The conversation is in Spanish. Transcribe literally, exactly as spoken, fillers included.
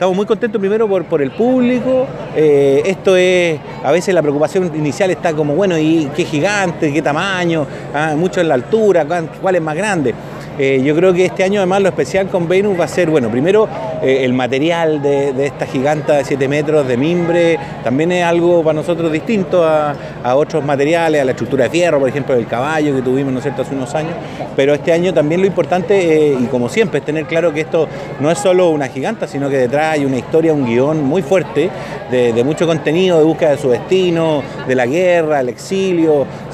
Estamos muy contentos primero por, por el público. Eh, esto es, a veces la preocupación inicial está como, bueno, ¿y qué gigante, qué tamaño? Ah, mucho en la altura, ¿cuál es más grande? Eh, yo creo que este año además lo especial con Venus va a ser, bueno, primero eh, el material de, de esta giganta de siete metros de mimbre, también es algo para nosotros distinto a, a otros materiales, a la estructura de fierro, por ejemplo, del caballo que tuvimos, ¿no es cierto?, hace unos años, pero este año también lo importante, eh, y como siempre, es tener claro que esto no es solo una giganta, sino que detrás hay una historia, un guión muy fuerte de, de mucho contenido, de búsqueda de su destino, de la guerra, el exilio.